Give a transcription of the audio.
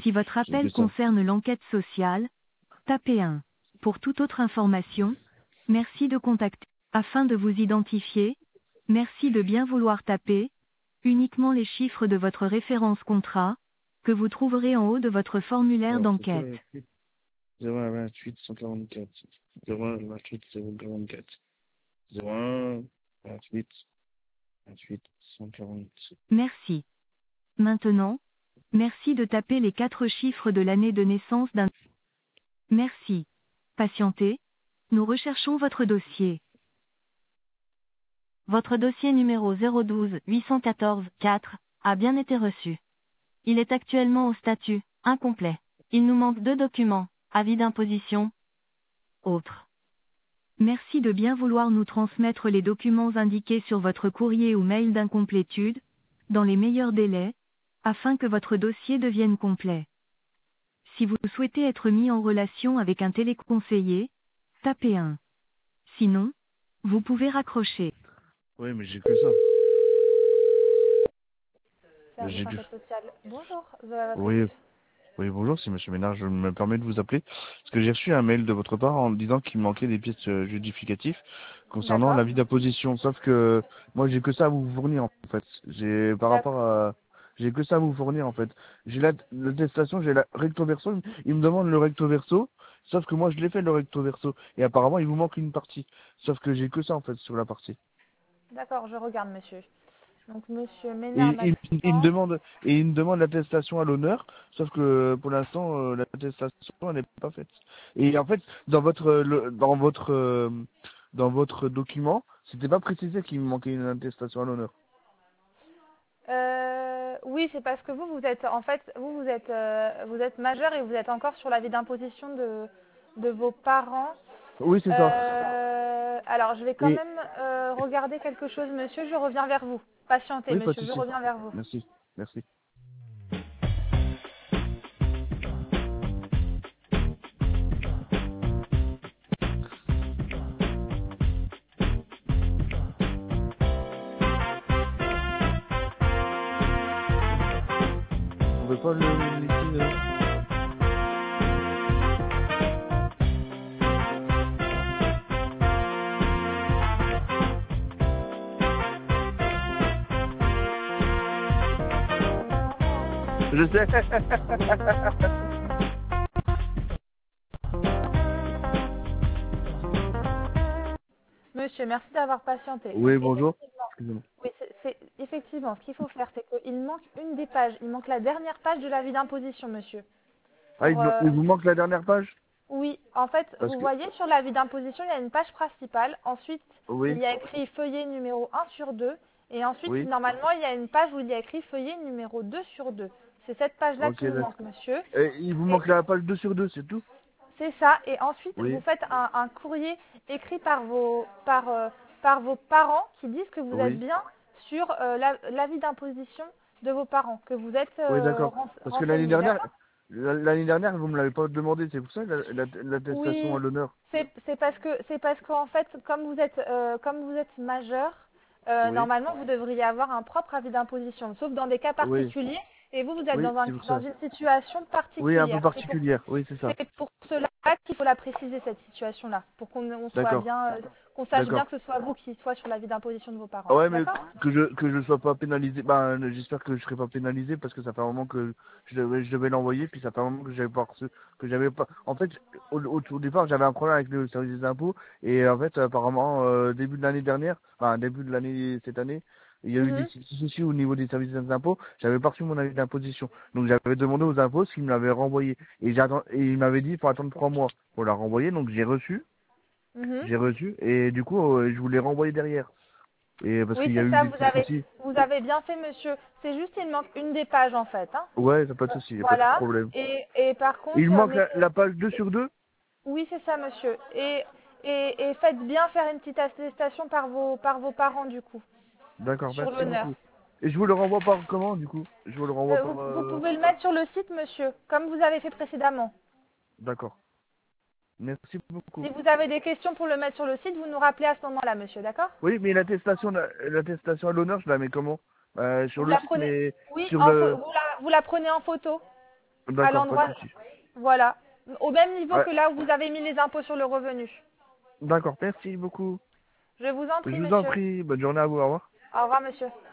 Si votre j'ai que appel ça. concerne l'enquête sociale, tapez 1. Pour toute autre information, merci de contacter. Afin de vous identifier, merci de bien vouloir taper uniquement les chiffres de votre référence contrat, que vous trouverez en haut de votre formulaire Alors, c'est d'enquête. quoi 01 28 144. 01 28 044. 01 28 28 144. Merci. Maintenant, merci de taper les 4 chiffres de l'année de naissance d'un. Merci. Patientez. Nous recherchons votre dossier. Votre dossier numéro 012 814 4 a bien été reçu. Il est actuellement au statut incomplet. Il nous manque 2 documents, avis d'imposition, autres. Merci de bien vouloir nous transmettre les documents indiqués sur votre courrier ou mail d'incomplétude, dans les meilleurs délais, afin que votre dossier devienne complet. Si vous souhaitez être mis en relation avec un téléconseiller, tapez 1. Sinon, vous pouvez raccrocher. Oui, mais j'ai que ça. Service J'ai dû. enquête sociale. Bonjour, vous avez votre Oui, écoute. oui, bonjour, c'est Monsieur Ménard. Je me permets de vous appeler parce que j'ai reçu un mail de votre part en me disant qu'il me manquait des pièces justificatives concernant D'accord. l'avis d'imposition. Sauf que moi, j'ai que ça à vous fournir en fait. J'ai que ça à vous fournir en fait. J'ai l'attestation, j'ai la recto verso. Il me demande le recto verso. Sauf que moi, je l'ai fait le recto verso. Et apparemment, il vous manque une partie. Sauf que j'ai que ça en fait sur la partie. D'accord, je regarde, monsieur. Donc, monsieur Ménard Il me Maxence. demande l'attestation à l'honneur, sauf que pour l'instant l'attestation elle n'est pas faite. Et en fait dans votre document, c'était pas précisé qu'il me manquait une attestation à l'honneur. Oui, c'est parce que vous êtes, en fait, vous êtes majeur et vous êtes encore sur l'avis d'imposition de vos parents. Oui, c'est ça. Alors, je vais quand Et même regarder quelque chose, monsieur. Je reviens vers vous. Patientez, oui, pas de monsieur, je souci. reviens vers vous. Merci. Merci. On veut pas le laisser. Je sais. Monsieur, merci d'avoir patienté. Donc, Oui, bonjour. effectivement, Excusez-moi. oui, effectivement, ce qu'il faut faire, c'est qu'il manque une des pages. Il manque la dernière page de l'avis d'imposition, monsieur. Ah, Pour, il vous manque la dernière page? oui, en fait, Parce vous que voyez sur l'avis d'imposition, il y a une page principale. Ensuite, il oui, y a écrit feuillet numéro 1 sur 2. Et ensuite, oui. normalement, il y a une page où il y a écrit feuillet numéro 2 sur 2. C'est cette page-là Ok, qui vous d'accord. manque, monsieur. Et il vous Et manque la page 2 sur 2, c'est tout? c'est ça. Et ensuite, vous Oui, faites un courrier écrit par vos parents qui disent que vous êtes oui. bien sur l'avis d'imposition de vos parents, que vous êtes Oui, d'accord. Parce que renseigné, d'accord? l'année dernière, vous me l'avez pas demandé, c'est pour ça l'attestation à Oui, l'honneur. c'est parce qu'en fait, comme vous êtes majeur, Oui, normalement vous devriez avoir un propre avis d'imposition, sauf dans des cas oui, particuliers. Et vous êtes oui, c'est pour dans ça. une situation Oui, un peu particulière. particulière, oui, c'est ça. C'est pour cela qu'il faut la préciser cette situation-là, pour qu'on soit D'accord, bien, qu'on sache bien d'accord. que ce soit vous qui soit sur l'avis d'imposition de vos parents. Ah ouais, mais D'accord? que je sois pas pénalisé, ben j'espère que je serai pas pénalisé parce que ça fait un moment que je devais l'envoyer, puis ça fait un moment que j'avais pas reçu, que j'avais pas. En fait, au départ, j'avais un problème avec le service des impôts et en fait, apparemment, début de l'année dernière, enfin début de l'année cette année, il y a eu des Mhm. petits soucis au niveau des services des impôts. J'avais pas reçu mon avis d'imposition, donc j'avais demandé aux impôts s'ils me l'avaient renvoyé et ils m'avaient dit il faut attendre 3 mois pour la renvoyer, donc Mhm. j'ai reçu et du coup, je voulais renvoyer derrière. Et parce Oui, qu'il y a c'est eu ça, des petits soucis. vous avez bien fait, monsieur. C'est juste, il manque une des pages, en fait, hein. Ouais, pas de souci, y a pas de Voilà. problème. Et par Il contre, manque mettez, la page 2 sur 2. oui, c'est ça, monsieur. Et faites bien faire une petite attestation par vos parents, du coup, D'accord, sur merci l'honneur. beaucoup. Et je vous le renvoie par comment, du coup? Je vous le renvoie par... Vous pouvez le mettre sur le site, monsieur, comme vous avez fait précédemment. D'accord. Merci beaucoup. Si vous avez des questions pour le mettre sur le site, vous nous rappelez à ce moment-là, monsieur, d'accord? Oui, mais l'attestation à l'honneur, je la mets comment? Sur Vous le la site, prenez, mais oui, sur le... vous la prenez en photo. à D'accord, pas l'endroit, de souci. voilà, au même niveau Ouais, que là où vous avez mis les impôts sur le revenu. d'accord, merci beaucoup. Je vous en prie, Je vous en monsieur. prie, bonne journée à vous, au revoir. Au revoir, monsieur.